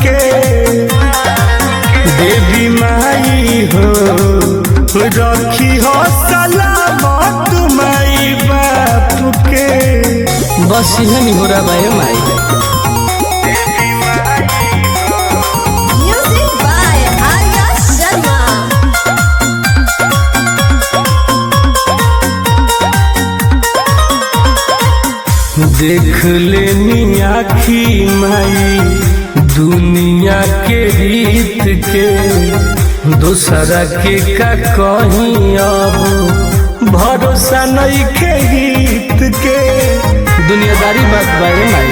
के देवी माई हो रखी हो सलामत माई बाप के। बस इहे नहीं हो रहा भाई माई। Music by Arya Sharma. देख लेनी आखी माई दुनिया के रीत के, दूसरा के का कहीं अब भरोसा नहीं के गीत के। दुनियादारी बात भाई माई।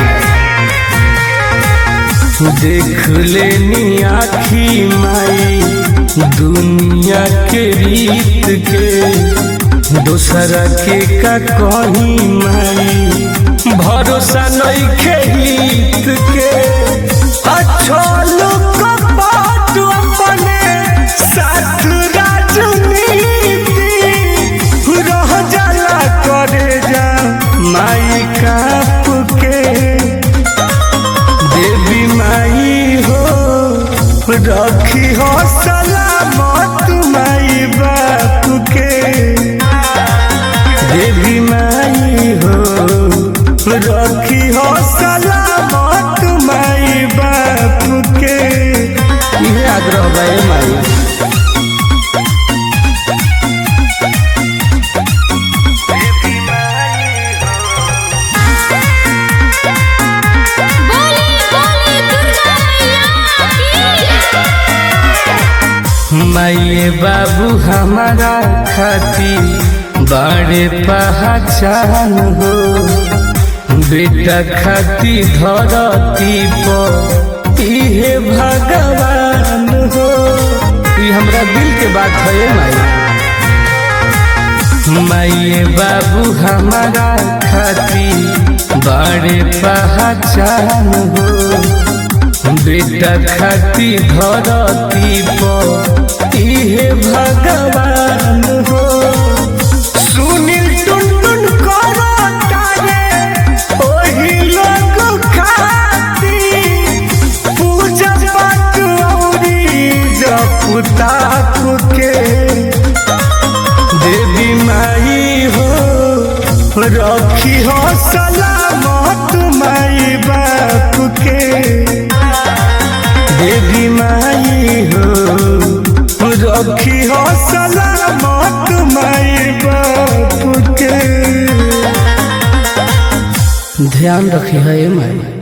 देख लेनी आखी माई दुनिया के रीत के, दूसरा के का कहीं माई भरोसा नहीं के गीत के। अच्छा लोग बात अपने साथ राजनीति रह जाला करे जा माई काप के। देवी माई हो रखी हो सलामत माई बाप के। देवी माई हो रखी हो सलामत माई बाप के। इहे आग्रह भाई माई। माई बाबू हमारा खाती बड़े पहचान हो, बेटा खाती धरती पर इहे भगवान हो। ये हमरा दिल के बात है माई। माई बाबू हमारा खाती बड़े पहचान हो, बेटा खाती धरती पर इहे भगवान हो। सुनील टुनटुन करो तारे ओही लोग खाती पूजा पाठ औरी जप ताप के। देवी माई हो रखी हो सलामत माई बाप के। देवी माई हो रखी हो सलामत माई बाप के। ध्यान रखी है माई।